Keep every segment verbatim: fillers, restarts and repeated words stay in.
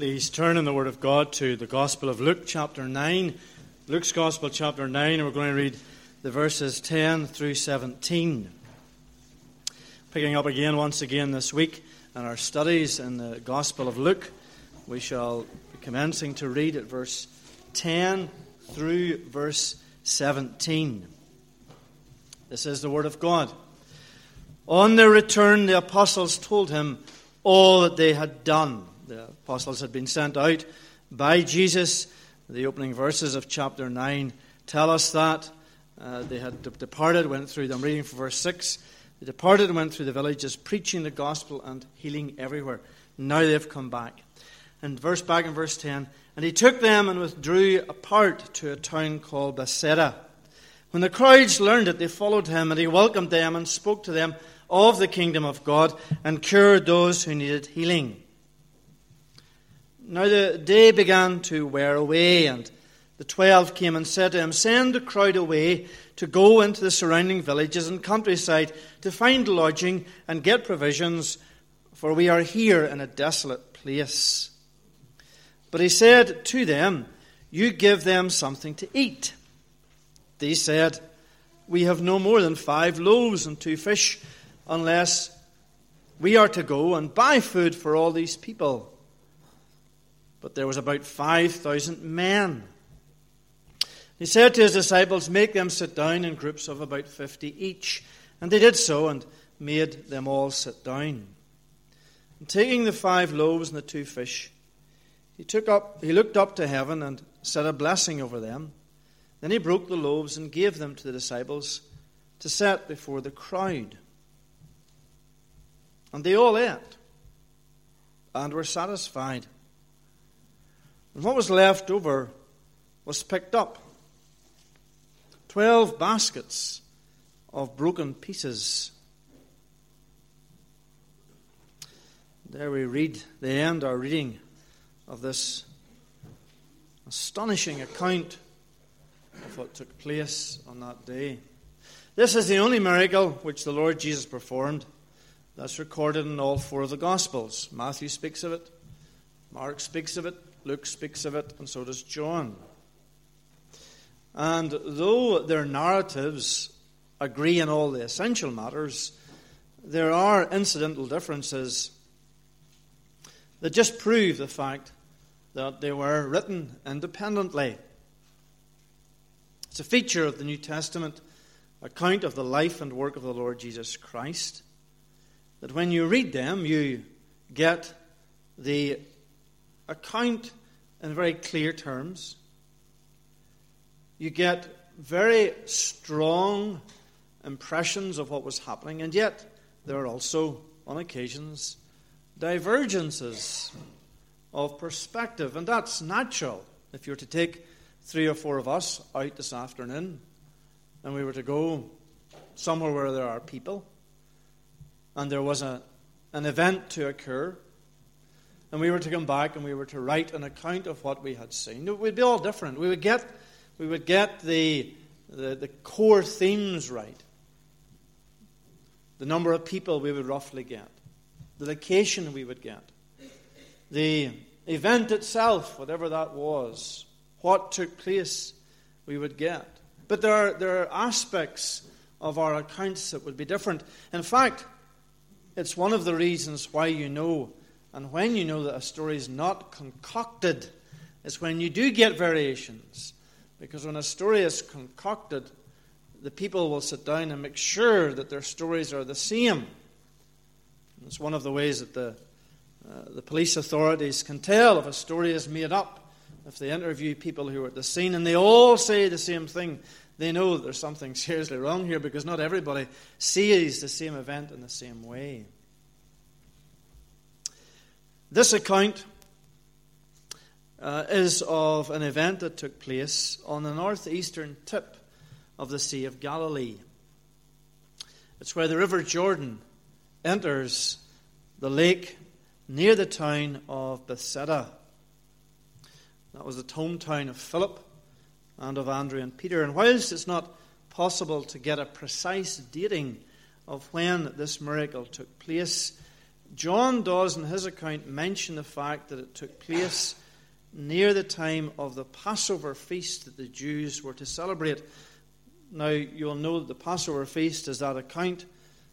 Please turn in the Word of God to the Gospel of Luke, chapter nine. Luke's Gospel, chapter nine, and we're going to read the verses ten through seventeen. Picking up again, once again this week, in our studies in the Gospel of Luke, we shall be commencing to read at verse ten through verse seventeen. This is the Word of God. On their return, the apostles told him all that they had done. The apostles had been sent out by Jesus. The opening verses of chapter nine tell us that. Uh, they had de- departed, went through, I'm reading from verse six. They departed and went through the villages, preaching the gospel and healing everywhere. Now they've come back. And verse back in verse ten, and he took them and withdrew apart to a town called Bethsaida. When the crowds learned it, they followed him, and he welcomed them and spoke to them of the kingdom of God and cured those who needed healing. Now the day began to wear away, and the twelve came and said to him, "Send the crowd away to go into the surrounding villages and countryside to find lodging and get provisions, for we are here in a desolate place." But he said to them, "You give them something to eat." They said, "We have no more than five loaves and two fish, unless we are to go and buy food for all these people." But there was about five thousand men. He said to his disciples, "Make them sit down in groups of about fifty each." And they did so and made them all sit down. And taking the five loaves and the two fish, he took up, he looked up to heaven and said a blessing over them. Then he broke the loaves and gave them to the disciples to set before the crowd. And they all ate and were satisfied. And what was left over was picked up. Twelve baskets of broken pieces. There we read the end, our reading of this astonishing account of what took place on that day. This is the only miracle which the Lord Jesus performed that's recorded in all four of the Gospels. Matthew speaks of it, Mark speaks of it, Luke speaks of it, and so does John. And though their narratives agree in all the essential matters, there are incidental differences that just prove the fact that they were written independently. It's a feature of the New Testament account of the life and work of the Lord Jesus Christ, that when you read them, you get the account in very clear terms. You get very strong impressions of what was happening, and yet there are also, on occasions, divergences of perspective, and that's natural. If you were to take three or four of us out this afternoon, and we were to go somewhere where there are people, and there was a, an event to occur, and we were to come back and we were to write an account of what we had seen, it would be all different. We would get, we would get the, the, the core themes right. The number of people we would roughly get. The location we would get. The event itself, whatever that was. What took place we would get. But there are, there are aspects of our accounts that would be different. In fact, it's one of the reasons why you know, and when you know that a story is not concocted, is when you do get variations. Because when a story is concocted, the people will sit down and make sure that their stories are the same. It's one of the ways that the, uh, the police authorities can tell if a story is made up. If they interview people who are at the scene and they all say the same thing, they know that there's something seriously wrong here, because not everybody sees the same event in the same way. This account uh, is of an event that took place on the northeastern tip of the Sea of Galilee. It's where the River Jordan enters the lake near the town of Bethsaida. That was the hometown of Philip and of Andrew and Peter. And whilst it's not possible to get a precise dating of when this miracle took place, John does in his account mention the fact that it took place near the time of the Passover feast that the Jews were to celebrate. Now, you'll know that the Passover feast is that account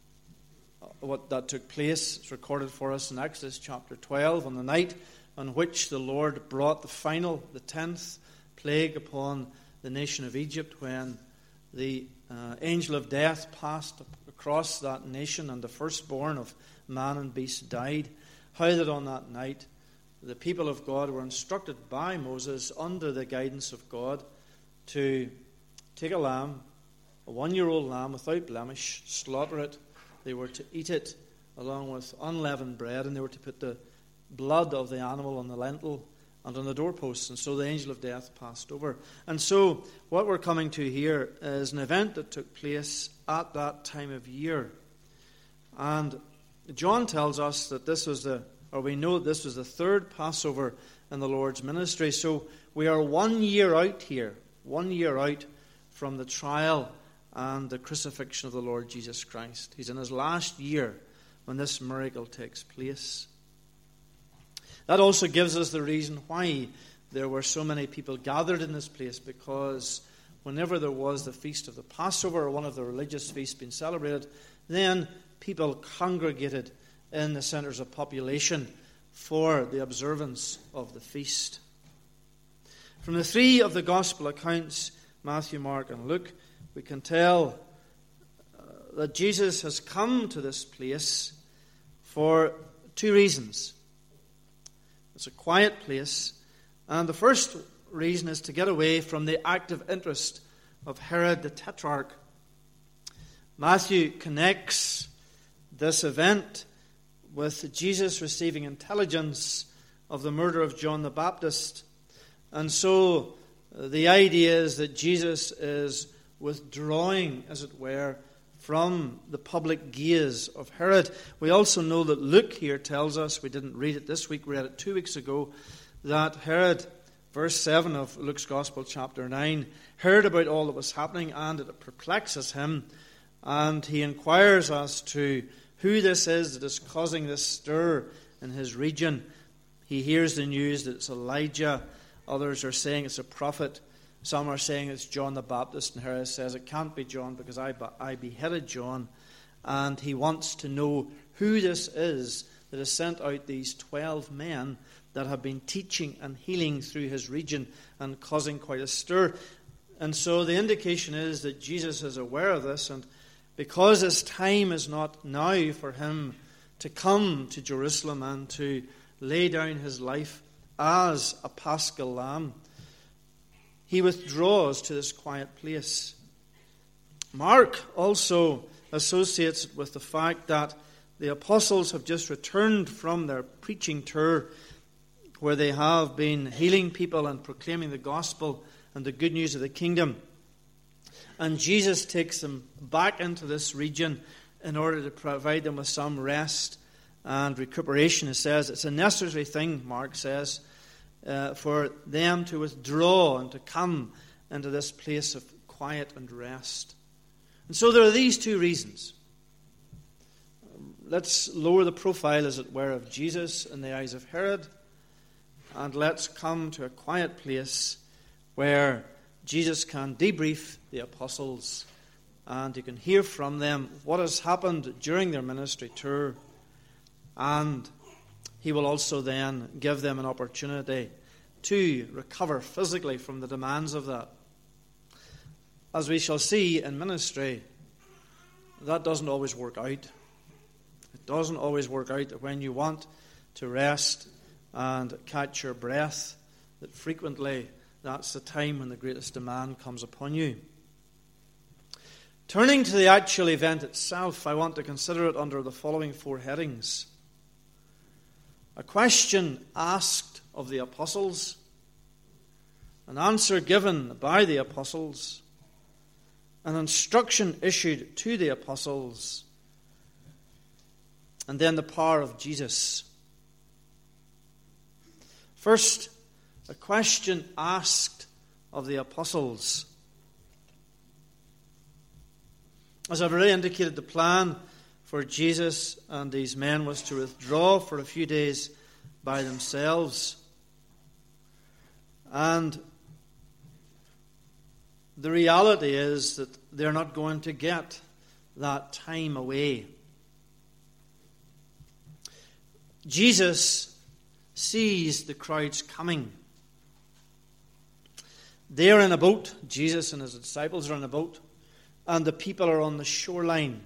what that took place. It's recorded for us in Exodus chapter twelve, on the night on which the Lord brought the final, the tenth plague upon the nation of Egypt, when the uh, angel of death passed across that nation and the firstborn of man and beast died. How that on that night the people of God were instructed by Moses, under the guidance of God, to take a lamb, a one-year-old lamb without blemish, slaughter it. They were to eat it along with unleavened bread, and they were to put the blood of the animal on the lintel and on the doorposts. And so the angel of death passed over. And so what we're coming to here is an event that took place at that time of year. And John tells us that this was the, or we know that this was the third Passover in the Lord's ministry. So we are one year out here, one year out from the trial and the crucifixion of the Lord Jesus Christ. He's in his last year when this miracle takes place. That also gives us the reason why there were so many people gathered in this place, because whenever there was the feast of the Passover, or one of the religious feasts being celebrated, then people congregated in the centers of population for the observance of the feast. From the three of the gospel accounts, Matthew, Mark, and Luke, we can tell uh, that Jesus has come to this place for two reasons. It's a quiet place, and the first reason is to get away from the active interest of Herod the Tetrarch. Matthew connects this event with Jesus receiving intelligence of the murder of John the Baptist. And so uh, the idea is that Jesus is withdrawing, as it were, from the public gaze of Herod. We also know that Luke here tells us, we didn't read it this week, we read it two weeks ago, that Herod, verse seven of Luke's Gospel, chapter nine, heard about all that was happening, and it perplexes him, and he inquires as to who this is that is causing this stir in his region. He hears the news that it's Elijah. Others are saying it's a prophet. Some are saying it's John the Baptist, and Herod says it can't be John because I, I beheaded John. And he wants to know who this is that has sent out these twelve men that have been teaching and healing through his region and causing quite a stir. And so the indication is that Jesus is aware of this, and because his time is not now for him to come to Jerusalem and to lay down his life as a paschal lamb, he withdraws to this quiet place. Mark also associates it with the fact that the apostles have just returned from their preaching tour, where they have been healing people and proclaiming the gospel and the good news of the kingdom. And Jesus takes them back into this region in order to provide them with some rest and recuperation. It says it's a necessary thing, Mark says, Uh, for them to withdraw and to come into this place of quiet and rest. And so there are these two reasons. Let's lower the profile, as it were, of Jesus in the eyes of Herod, and let's come to a quiet place where Jesus can debrief the apostles and you can hear from them what has happened during their ministry tour, and he will also then give them an opportunity to recover physically from the demands of that. As we shall see in ministry, that doesn't always work out. It doesn't always work out that when you want to rest and catch your breath, that frequently that's the time when the greatest demand comes upon you. Turning to the actual event itself, I want to consider it under the following four headings. A question asked of the apostles, an answer given by the apostles, an instruction issued to the apostles, and then the power of Jesus. First, a question asked of the apostles. As I've already indicated, the plan for Jesus and these men was to withdraw for a few days by themselves. And the reality is that they're not going to get that time away. Jesus sees the crowds coming. They're in a boat. Jesus and his disciples are in a boat. And the people are on the shoreline.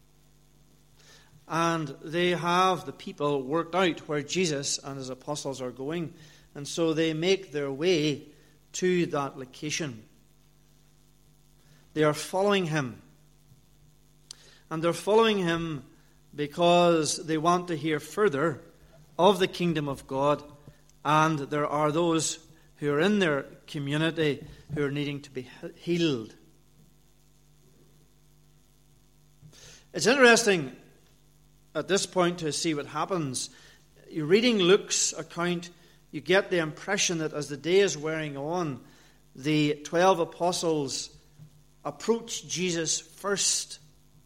And they have the people worked out where Jesus and his apostles are going. And so they make their way to that location. They are following him. And they're following him because they want to hear further of the kingdom of God. And there are those who are in their community who are needing to be healed. It's interesting at this point to see what happens. You're reading Luke's account, you get the impression that as the day is wearing on, the twelve apostles approach Jesus first.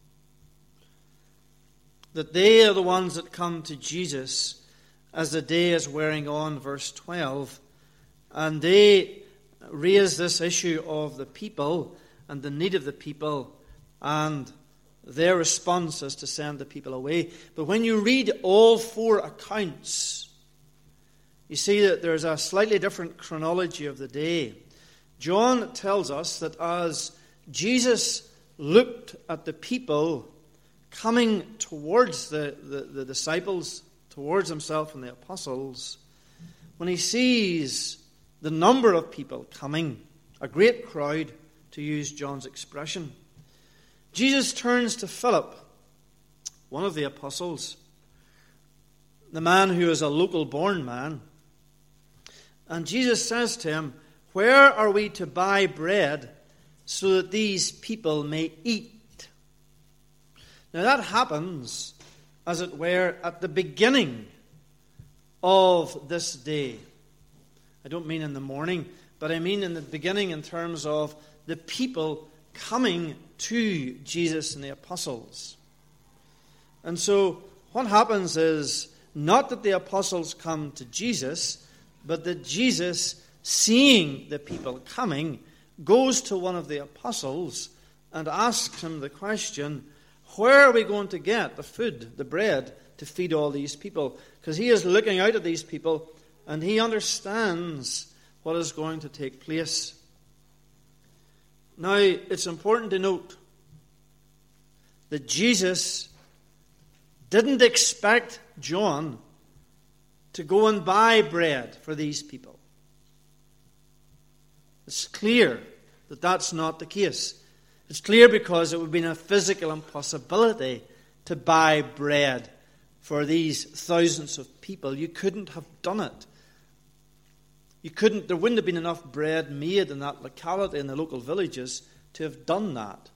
That they are the ones that come to Jesus as the day is wearing on, verse twelve. And they raise this issue of the people and the need of the people, and their response is to send the people away. But when you read all four accounts, you see that there's a slightly different chronology of the day. John tells us that as Jesus looked at the people coming towards the, the, the disciples, towards himself and the apostles, when he sees the number of people coming, a great crowd, to use John's expression, Jesus turns to Philip, one of the apostles, the man who is a local-born man, and Jesus says to him, "Where are we to buy bread so that these people may eat?" Now that happens, as it were, at the beginning of this day. I don't mean in the morning, but I mean in the beginning in terms of the people coming to Jesus and the apostles. And so what happens is not that the apostles come to Jesus, but that Jesus, seeing the people coming, goes to one of the apostles and asks him the question, where are we going to get the food, the bread, to feed all these people? Because he is looking out at these people and he understands what is going to take place. Now, it's important to note that Jesus didn't expect John to go and buy bread for these people. It's clear that that's not the case. It's clear because it would have been a physical impossibility to buy bread for these thousands of people. You couldn't have done it. You couldn't, there wouldn't have been enough bread made in that locality, in the local villages, to have done that.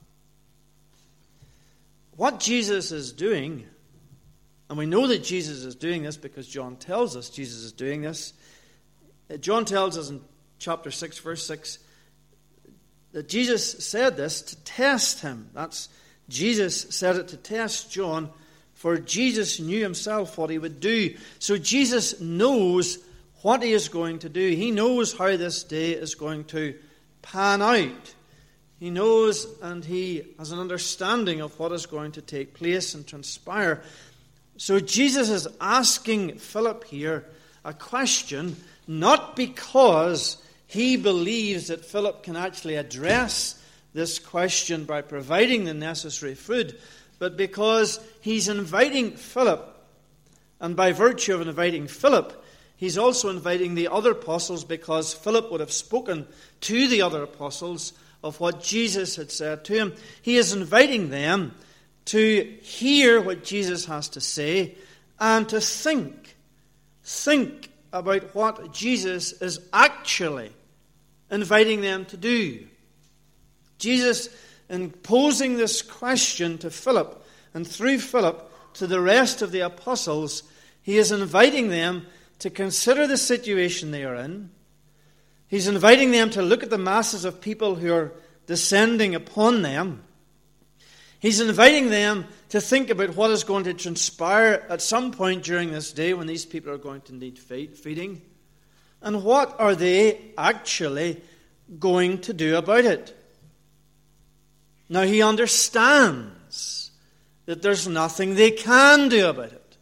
What Jesus is doing, and we know that Jesus is doing this because John tells us Jesus is doing this. John tells us in chapter six, verse six, that Jesus said this to test him. That's Jesus said it to test John, for Jesus knew himself what he would do. So Jesus knows what he is going to do. He knows how this day is going to pan out. He knows and he has an understanding of what is going to take place and transpire. So Jesus is asking Philip here a question, not because he believes that Philip can actually address this question by providing the necessary food, but because he's inviting Philip, and by virtue of inviting Philip, he's also inviting the other apostles, because Philip would have spoken to the other apostles of what Jesus had said to him. He is inviting them to hear what Jesus has to say and to think. Think about what Jesus is actually inviting them to do. Jesus, in posing this question to Philip, and through Philip to the rest of the apostles, he is inviting them to consider the situation they are in. He's inviting them to look at the masses of people who are descending upon them. He's inviting them to think about what is going to transpire at some point during this day when these people are going to need feeding. And what are they actually going to do about it? Now, he understands that there's nothing they can do about it.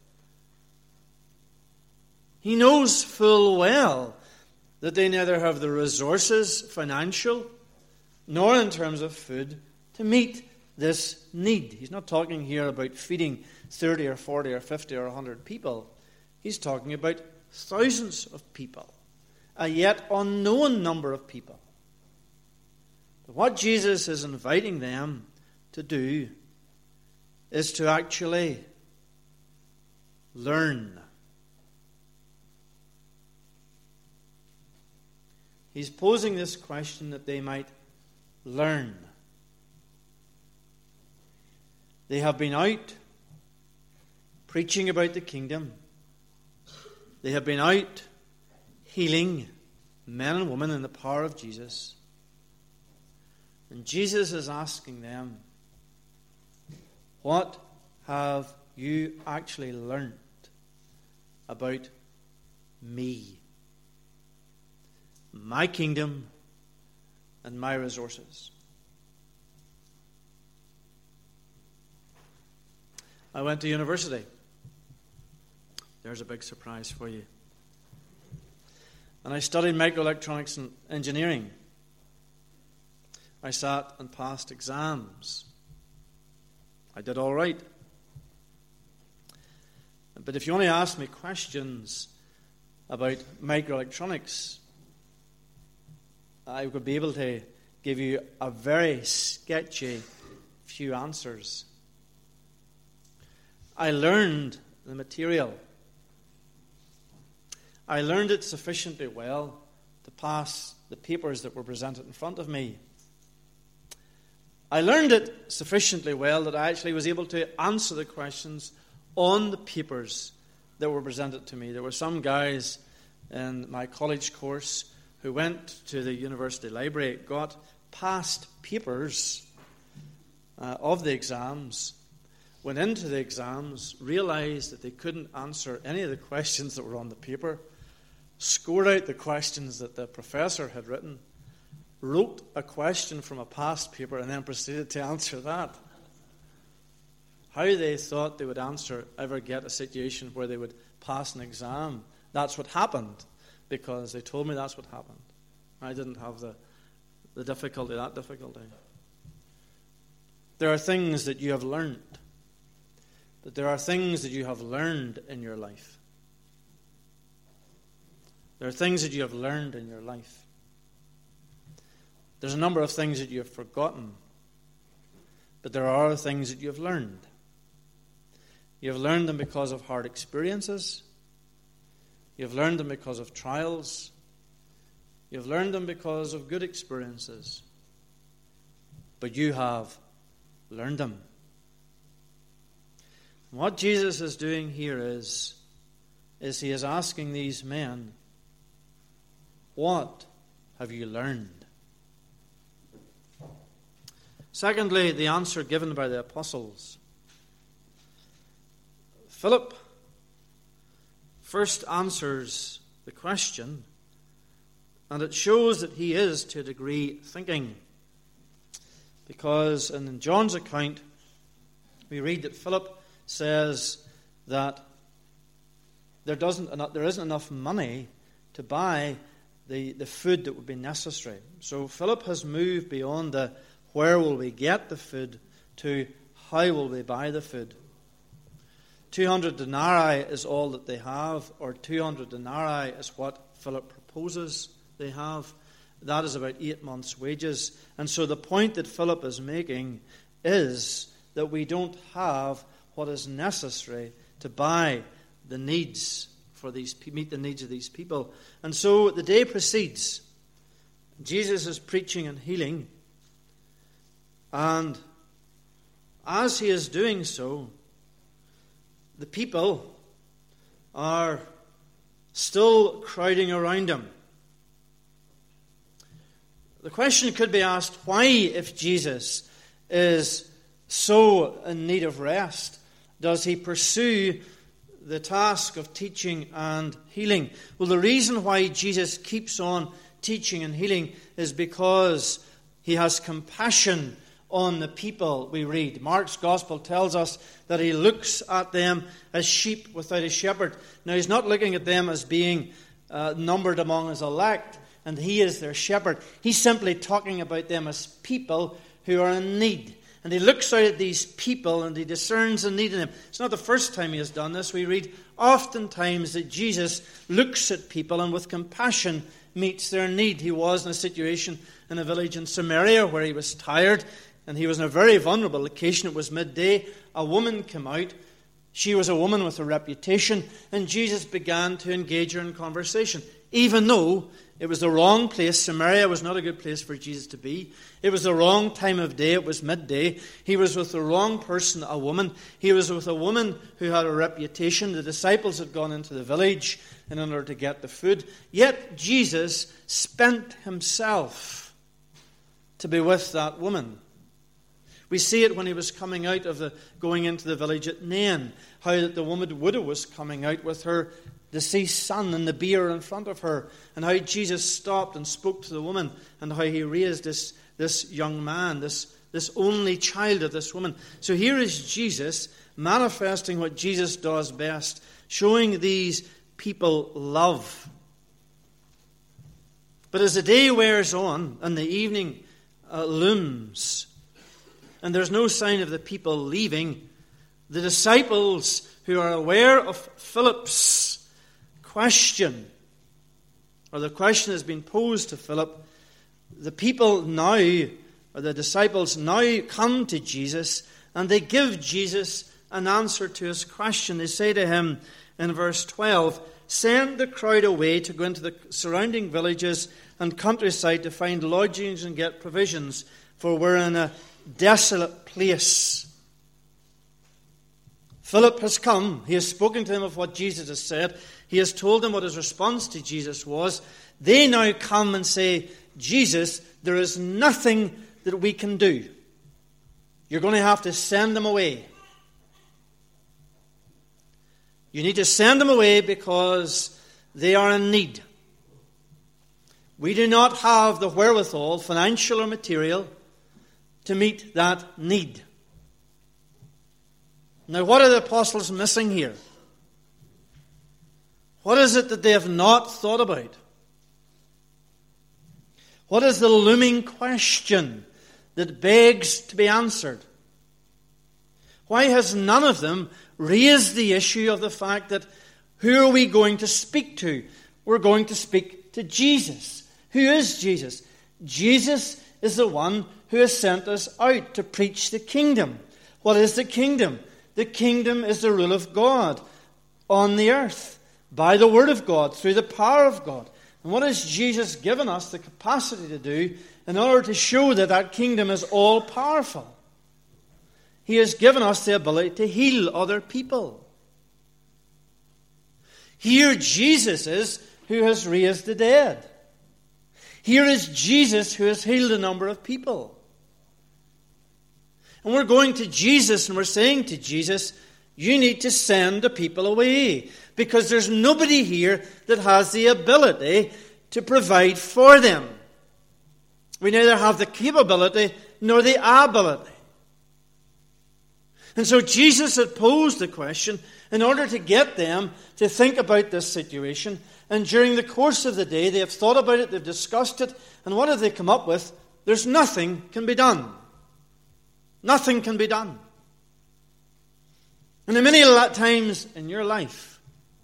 He knows full well that they neither have the resources, financial, nor in terms of food, to meet this need. He's not talking here about feeding thirty or forty or fifty or one hundred people. He's talking about thousands of people, a yet unknown number of people. But what Jesus is inviting them to do is to actually learn. He's posing this question that they might learn. They have been out preaching about the kingdom. They have been out healing men and women in the power of Jesus. And Jesus is asking them, what have you actually learned about me, my kingdom, and my resources? I went to university. There's a big surprise for you. And I studied microelectronics and engineering. I sat and passed exams. I did all right. But if you only ask me questions about microelectronics, I would be able to give you a very sketchy few answers. I learned the material. I learned it sufficiently well to pass the papers that were presented in front of me. I learned it sufficiently well that I actually was able to answer the questions on the papers that were presented to me. There were some guys in my college course who went to the university library, got past papers uh, of the exams, went into the exams, realized that they couldn't answer any of the questions that were on the paper, scored out the questions that the professor had written, wrote a question from a past paper, and then proceeded to answer that. How they thought they would answer, ever get a situation where they would pass an exam, that's what happened, because they told me that's what happened. I didn't have the, the difficulty, that difficulty. There are things that you have learned, but there are things that you have learned in your life. There are things that you have learned in your life. There's a number of things that you have forgotten, but there are other things that you have learned. You have learned them because of hard experiences. You have learned them because of trials. You have learned them because of good experiences. But you have learned them. And what Jesus is doing here is, is he is asking these men, what have you learned? Secondly, the answer given by the apostles. Philip first answers the question, and it shows that he is, to a degree, thinking. Because in John's account, we read that Philip says that there doesn't there isn't enough money to buy the, the food that would be necessary. So Philip has moved beyond the where will we get the food to how will we buy the food. two hundred denarii is all that they have, or two hundred denarii is what Philip proposes they have. That is about eight months' wages. And so the point that Philip is making is that we don't have what is necessary to buy the needs for these, meet the needs of these people. And so the day proceeds. Jesus is preaching and healing. And as he is doing so, the people are still crowding around him. The question could be asked, why, if Jesus is so in need of rest does he pursue the task of teaching and healing? Well, the reason why Jesus keeps on teaching and healing is because he has compassion on the people, we read. Mark's gospel tells us that he looks at them as sheep without a shepherd. Now, he's not looking at them as being uh, numbered among his elect, and he is their shepherd. He's simply talking about them as people who are in need. And he looks out at these people and he discerns the need in them. It's not the first time he has done this. We read oftentimes that Jesus looks at people and with compassion meets their need. He was in a situation in a village in Samaria where he was tired and he was in a very vulnerable location. It was midday. A woman came out. She was a woman with a reputation, and Jesus began to engage her in conversation, even though it was the wrong place. Samaria was not a good place for Jesus to be. It was the wrong time of day. It was midday. He was with the wrong person, a woman. He was with a woman who had a reputation. The disciples had gone into the village in order to get the food. Yet Jesus spent himself to be with that woman. We see it when he was coming out of the, going into the village at Nain, how that the woman widow was coming out with her deceased son and the bier in front of her, and how Jesus stopped and spoke to the woman, and how he raised this, this young man, this, this only child of this woman. So here is Jesus manifesting what Jesus does best, showing these people love. But as the day wears on and the evening uh, looms, and there's no sign of the people leaving, the disciples who are aware of Philip's question, or the question has been posed to Philip, the people now, or the disciples now come to Jesus and they give Jesus an answer to his question. They say to him in verse twelve, "Send the crowd away to go into the surrounding villages and countryside to find lodgings and get provisions, for we're in a desolate place." Philip has come. He has spoken to him of what Jesus has said. He has told them what his response to Jesus was. They now come and say, "Jesus, there is nothing that we can do. You're going to have to send them away. You need to send them away because they are in need. We do not have the wherewithal, financial or material, to meet that need." Now, what are the apostles missing here? What is it that they have not thought about? What is the looming question that begs to be answered? Why has none of them raised the issue of the fact that who are we going to speak to? We're going to speak to Jesus. Who is Jesus? Jesus is the one who has sent us out to preach the kingdom. What is the kingdom? The kingdom is the rule of God on the earth, by the word of God, through the power of God. And what has Jesus given us the capacity to do in order to show that that kingdom is all-powerful? He has given us the ability to heal other people. Here Jesus is who has raised the dead. Here is Jesus who has healed a number of people. And we're going to Jesus and we're saying to Jesus, you need to send the people away, because there's nobody here that has the ability to provide for them. We neither have the capability nor the ability. And so Jesus had posed the question in order to get them to think about this situation. And during the course of the day, they have thought about it, they've discussed it, and what have they come up with? There's nothing can be done. Nothing can be done. And in many times in your life,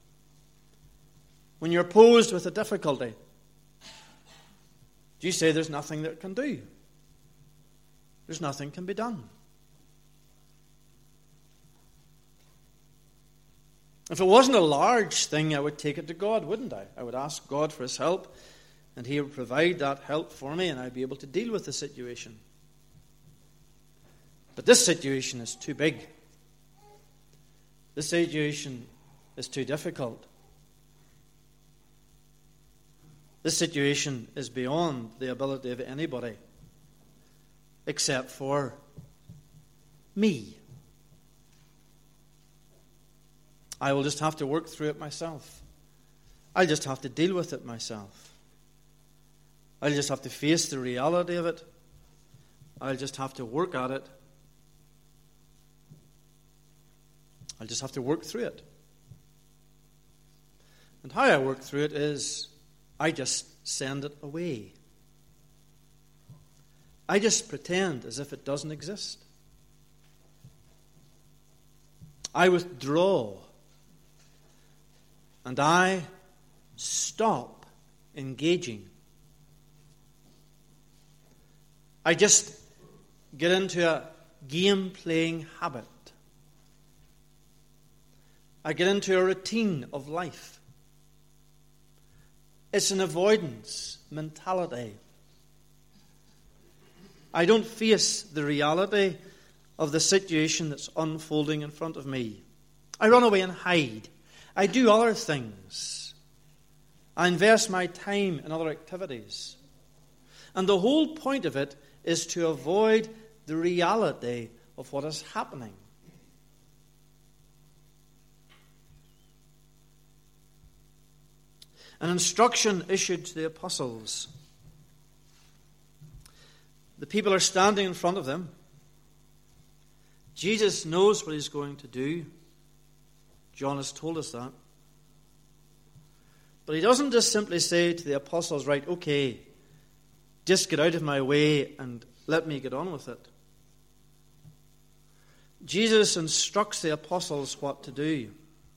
when you're posed with a difficulty, do you say there's nothing that can do? There's nothing can be done. If it wasn't a large thing, I would take it to God, wouldn't I? I would ask God for his help, and he would provide that help for me, and I'd be able to deal with the situation. But this situation is too big. This situation is too difficult. This situation is beyond the ability of anybody except for me. I will just have to work through it myself. I'll just have to deal with it myself. I'll just have to face the reality of it. I'll just have to work at it. I'll just have to work through it. And how I work through it is I just send it away. I just pretend as if it doesn't exist. I withdraw. And I stop engaging. I just get into a game-playing habit. I get into a routine of life. It's an avoidance mentality. I don't face the reality of the situation that's unfolding in front of me. I run away and hide. I do other things. I invest my time in other activities. And the whole point of it is to avoid the reality of what is happening. An instruction issued to the apostles. The people are standing in front of them. Jesus knows what he's going to do. John has told us that. But he doesn't just simply say to the apostles, right, okay, just get out of my way and let me get on with it. Jesus instructs the apostles what to do.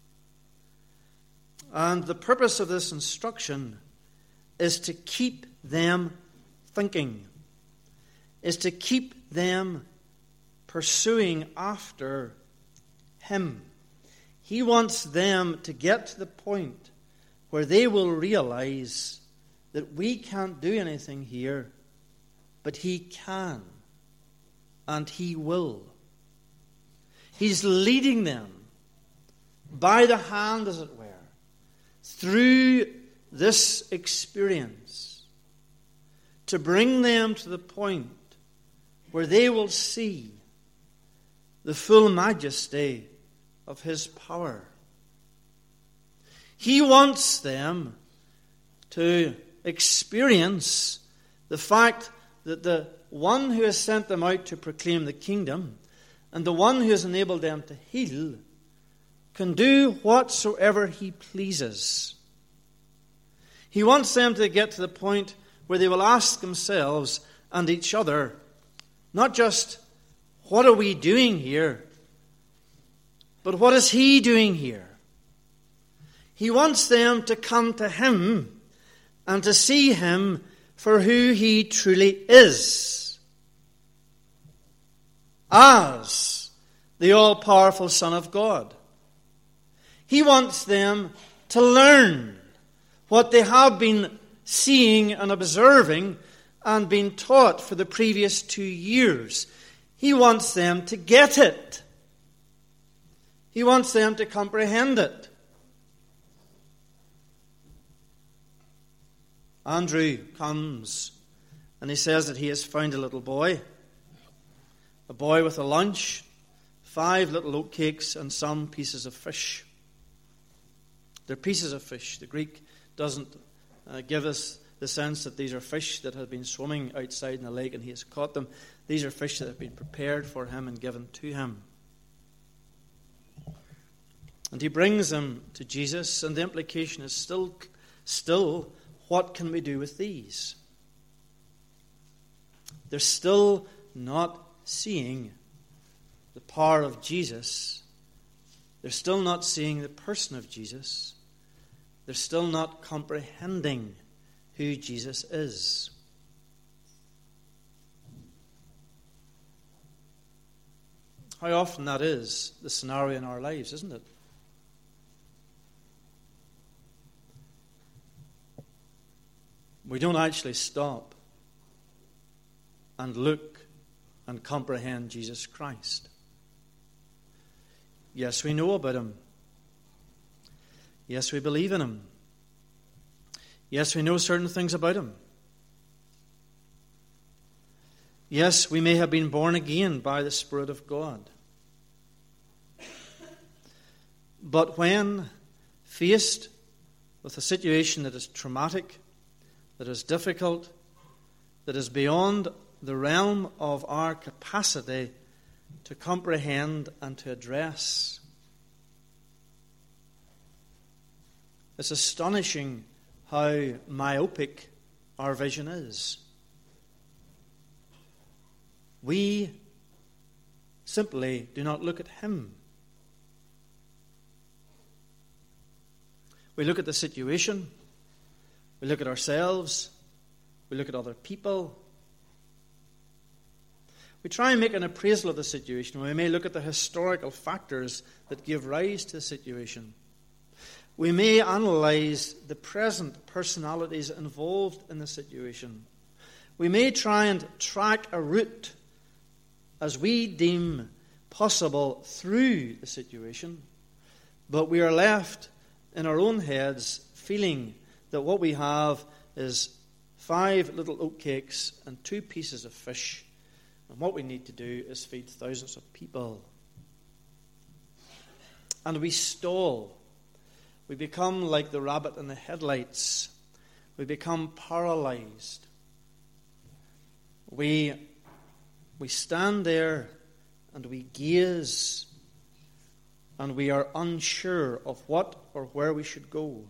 And the purpose of this instruction is to keep them thinking, is to keep them pursuing after him. He wants them to get to the point where they will realize that we can't do anything here, but he can, and he will. He's leading them by the hand, as it were, through this experience to bring them to the point where they will see the full majesty of his power. He wants them to experience the fact that the one who has sent them out to proclaim the kingdom and the one who has enabled them to heal can do whatsoever he pleases. He wants them to get to the point where they will ask themselves and each other, not just, what are we doing here? But what is he doing here? He wants them to come to him and to see him for who he truly is, as the all-powerful Son of God. He wants them to learn what they have been seeing and observing and been taught for the previous two years. He wants them to get it. He wants them to comprehend it. Andrew comes and he says that he has found a little boy, a boy with a lunch, five little oat cakes and some pieces of fish. They're pieces of fish. The Greek doesn't uh, give us the sense that these are fish that have been swimming outside in the lake and he has caught them. These are fish that have been prepared for him and given to him. And he brings them to Jesus, and the implication is still, still, what can we do with these? They're still not seeing the power of Jesus. They're still not seeing the person of Jesus. They're still not comprehending who Jesus is. How often that is the scenario in our lives, isn't it? We don't actually stop and look and comprehend Jesus Christ. Yes, we know about him. Yes, we believe in him. Yes, we know certain things about him. Yes, we may have been born again by the Spirit of God. But when faced with a situation that is traumatic, that is difficult, that is beyond the realm of our capacity to comprehend and to address, it's astonishing how myopic our vision is. We simply do not look at Him. We look at the situation, we look at ourselves, we look at other people. We try and make an appraisal of the situation. We may look at the historical factors that give rise to the situation. We may analyze the present personalities involved in the situation. We may try and track a route as we deem possible through the situation, but we are left in our own heads feeling that what we have is five little oatcakes and two pieces of fish, and what we need to do is feed thousands of people. And we stall. We become like the rabbit in the headlights. We become paralyzed. We, we stand there and we gaze, and we are unsure of what or where we should go.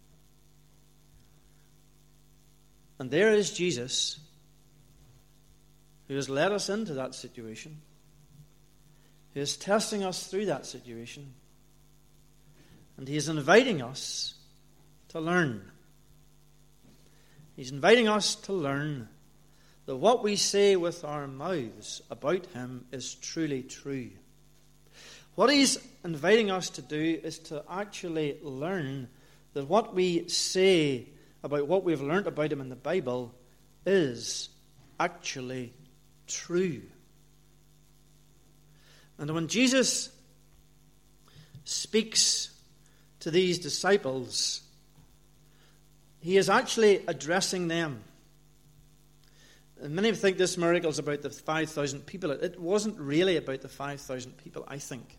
And there is Jesus, who has led us into that situation, who is testing us through that situation, and He is inviting us to learn. He's inviting us to learn that what we say with our mouths about Him is truly true. What He's inviting us to do is to actually learn that what we say about what we've learned about Him in the Bible is actually true. And when Jesus speaks to these disciples, He is actually addressing them. And many think this miracle is about the five thousand people. It wasn't really about the five thousand people, I think.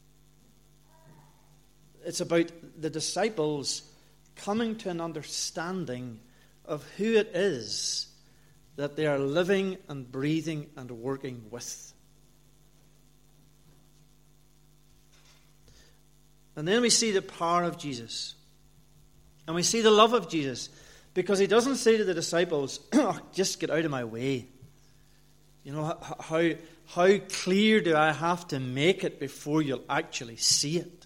It's about the disciples coming to an understanding of who it is that they are living and breathing and working with. And then we see the power of Jesus. And we see the love of Jesus. Because He doesn't say to the disciples, oh, just get out of my way. You know, how, how clear do I have to make it before you'll actually see it?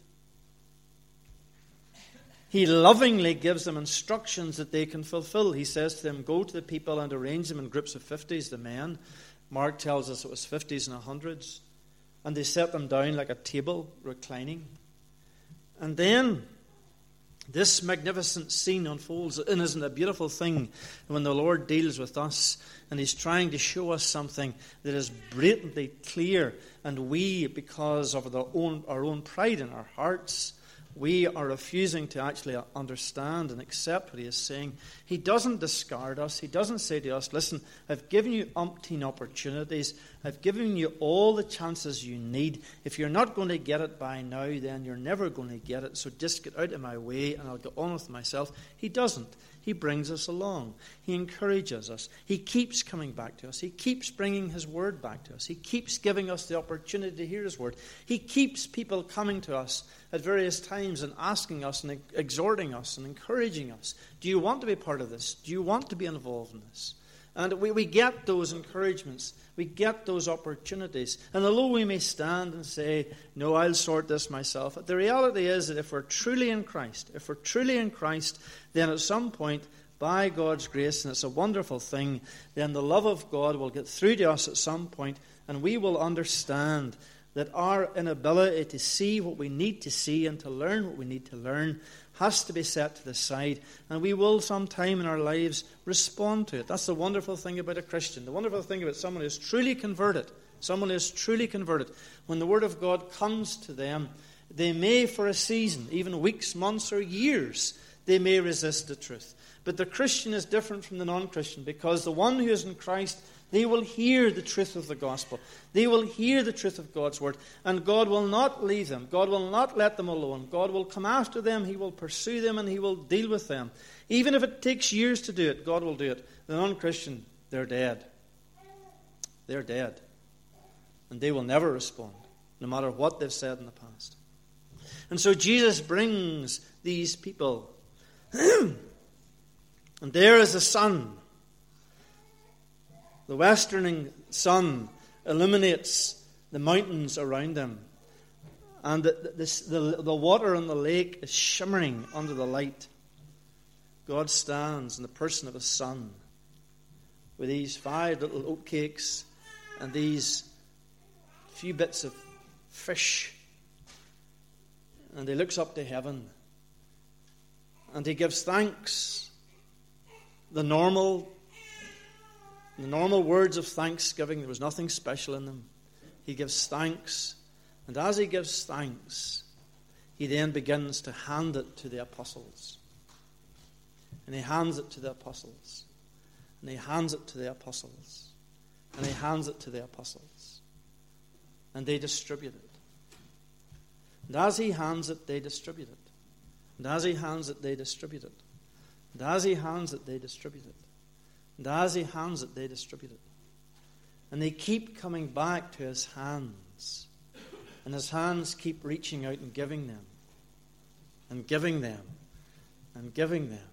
He lovingly gives them instructions that they can fulfill. He says to them, go to the people and arrange them in groups of fifties, the men. Mark tells us it was fifties and hundreds. And they set them down like a table, reclining. And then this magnificent scene unfolds. And isn't it a beautiful thing when the Lord deals with us and He's trying to show us something that is blatantly clear, and we, because of our own, our own pride in our hearts, we are refusing to actually understand and accept what He is saying. He doesn't discard us. He doesn't say to us, listen, I've given you umpteen opportunities. I've given you all the chances you need. If you're not going to get it by now, then you're never going to get it. So just get out of my way and I'll get on with myself. He doesn't. He brings us along. He encourages us. He keeps coming back to us. He keeps bringing His word back to us. He keeps giving us the opportunity to hear His word. He keeps people coming to us at various times and asking us and exhorting us and encouraging us. Do you want to be part of this? Do you want to be involved in this? And we, we get those encouragements. We get those opportunities. And although we may stand and say, no, I'll sort this myself, the reality is that if we're truly in Christ, if we're truly in Christ, then at some point, by God's grace, and it's a wonderful thing, then the love of God will get through to us at some point, and we will understand that our inability to see what we need to see and to learn what we need to learn has to be set to the side, and we will sometime in our lives respond to it. That's the wonderful thing about a Christian. The wonderful thing about someone who is truly converted, someone who is truly converted, when the Word of God comes to them, they may for a season, even weeks, months, or years, they may resist the truth. But the Christian is different from the non-Christian, because the one who is in Christ They will hear the truth of the gospel. They will hear the truth of God's word. And God will not leave them. God will not let them alone. God will come after them. He will pursue them and He will deal with them. Even if it takes years to do it, God will do it. The non-Christian, they're dead. They're dead. And they will never respond, no matter what they've said in the past. And so Jesus brings these people. And there is the sun. The westerning sun illuminates the mountains around them. And the, the, the, the water on the lake is shimmering under the light. God stands in the person of His Son with these five little oatcakes and these few bits of fish. And He looks up to heaven. And He gives thanks. The normal The normal words of thanksgiving, there was nothing special in them. He gives thanks. And as He gives thanks, He then begins to hand it to the apostles. And He hands it to the apostles. And He hands it to the apostles. And He hands it to the apostles. And they distribute it. And as He hands it, they distribute it. And as He hands it, they distribute it. And as He hands it, they distribute it. And as He hands it, they distribute it. And they keep coming back to His hands. And His hands keep reaching out and giving them. And giving them. And giving them.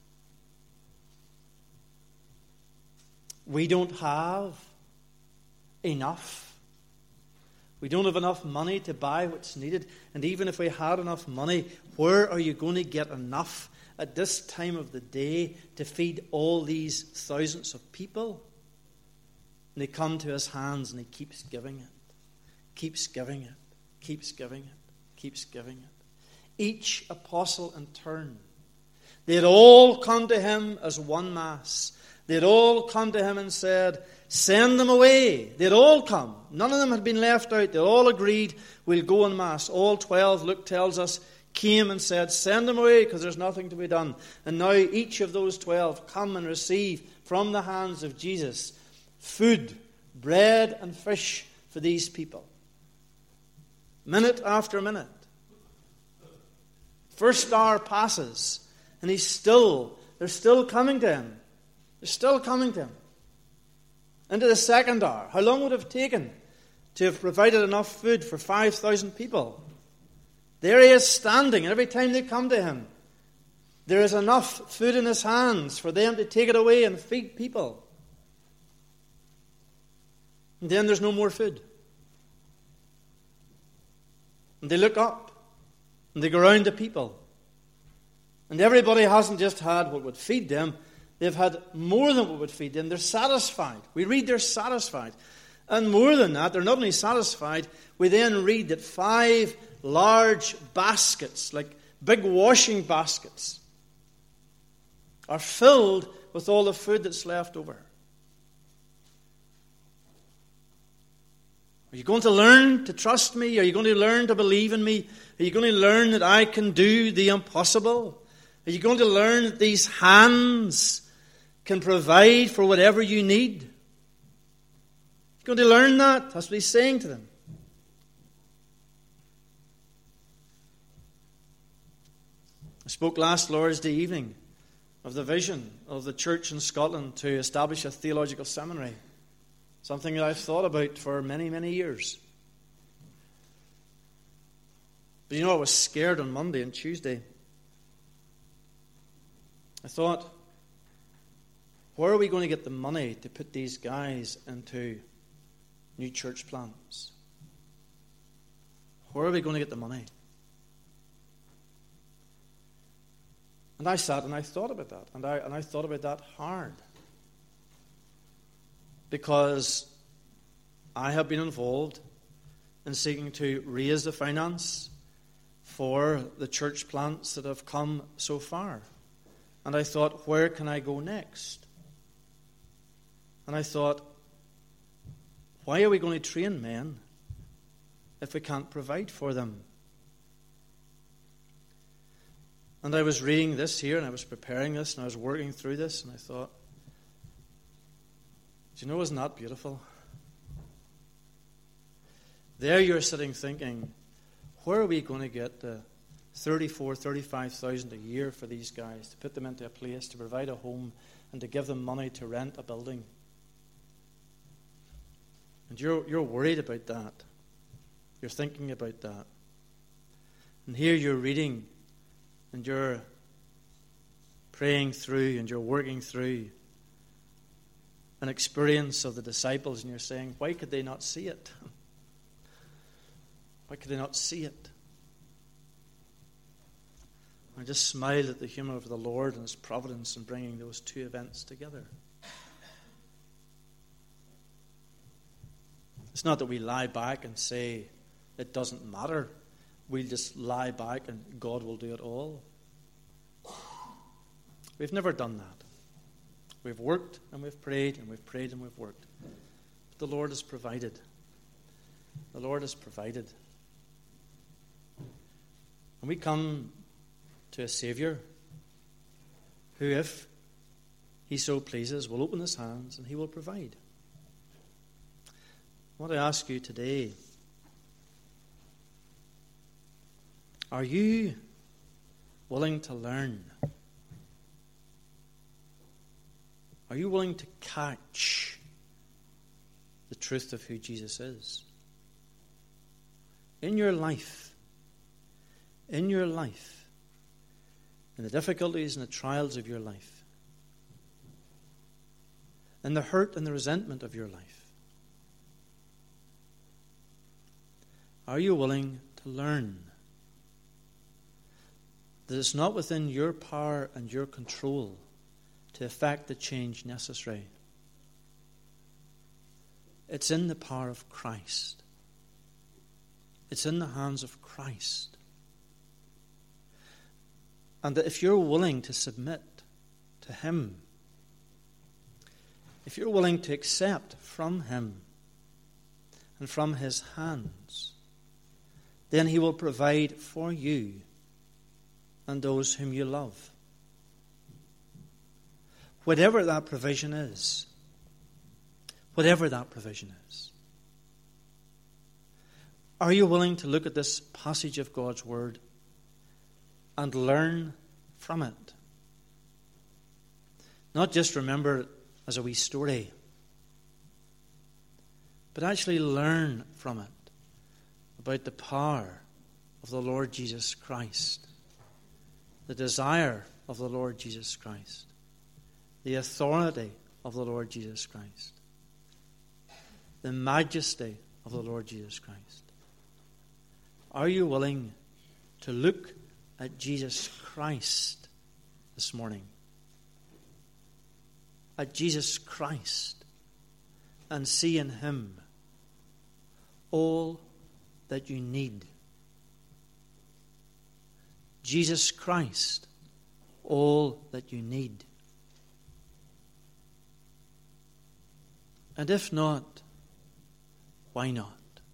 We don't have enough. We don't have enough money to buy what's needed. And even if we had enough money, where are you going to get enough at this time of the day to feed all these thousands of people? And they come to His hands and He keeps giving it, keeps giving it, keeps giving it, keeps giving it. Each apostle in turn. They had all come to Him as one mass. They had all come to Him and said, send them away. They had all come. None of them had been left out. They all agreed, we'll go en masse. All twelve, Luke tells us, came and said, send them away because there's nothing to be done. And now each of those twelve come and receive from the hands of Jesus food, bread and fish for these people. Minute after minute. First hour passes and he's still, they're still coming to Him. They're still coming to Him. Into the second hour. How long would it have taken to have provided enough food for five thousand people? There He is standing, and every time they come to Him, there is enough food in His hands for them to take it away and feed people. And then there's no more food. And they look up, and they go round the people. And everybody hasn't just had what would feed them, they've had more than what would feed them. They're satisfied. We read they're satisfied. And more than that, they're not only satisfied, we then read that five large baskets, like big washing baskets, are filled with all the food that's left over. Are you going to learn to trust me? Are you going to learn to believe in me? Are you going to learn that I can do the impossible? Are you going to learn that these hands can provide for whatever you need? You're going to learn that. That's what He's saying to them. I spoke last Lord's Day evening of the vision of the church in Scotland to establish a theological seminary. Something that I've thought about for many, many years. But you know, I was scared on Monday and Tuesday. I thought, where are we going to get the money to put these guys into new church plants? Where are we going to get the money? And I sat and I thought about that. And I, and I thought about that hard. Because I have been involved in seeking to raise the finance for the church plants that have come so far. And I thought, where can I go next? And I thought, why are we going to train men if we can't provide for them? And I was reading this here, and I was preparing this, and I was working through this, and I thought, Do you know, isn't that beautiful? There you're sitting thinking, where are we going to get the thirty-four, thirty-five thousand a year for these guys to put them into a place, to provide a home, and to give them money to rent a building? And you're you're worried about that. You're thinking about that. And here you're reading, and you're praying through, and you're working through an experience of the disciples, and you're saying, why could they not see it? Why could they not see it? I just smiled at the humour of the Lord and His providence in bringing those two events together. It's not that we lie back and say it doesn't matter. We'll just lie back and God will do it all. We've never done that. We've worked and we've prayed and we've prayed and we've worked. But the Lord has provided. The Lord has provided. And we come to a Saviour who, if He so pleases, will open His hands and He will provide. I want to ask you today, are you willing to learn? Are you willing to catch the truth of who Jesus is? In your life, in your life, in the difficulties and the trials of your life, in the hurt and the resentment of your life, are you willing to learn that it's not within your power and your control to effect the change necessary? It's in the power of Christ. It's in the hands of Christ. And that if you're willing to submit to Him, if you're willing to accept from Him and from His hands, then He will provide for you and those whom you love. Whatever that provision is, whatever that provision is. Are you willing to look at this passage of God's Word and learn from it? Not just remember it as a wee story, but actually learn from it about the power of the Lord Jesus Christ, the desire of the Lord Jesus Christ, the authority of the Lord Jesus Christ, the majesty of the Lord Jesus Christ. Are you willing to look at Jesus Christ this morning? At Jesus Christ, and see in Him all that you need. Jesus Christ, all that you need. And if not, why not?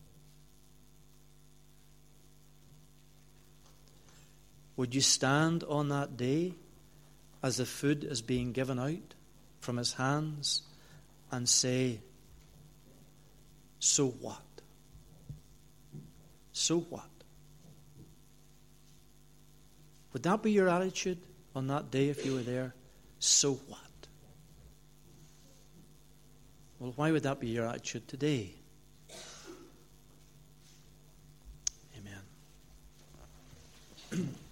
Would you stand on that day as the food is being given out from His hands and say, so what? So what? Would that be your attitude on that day if you were there? So what? Well, why would that be your attitude today? Amen.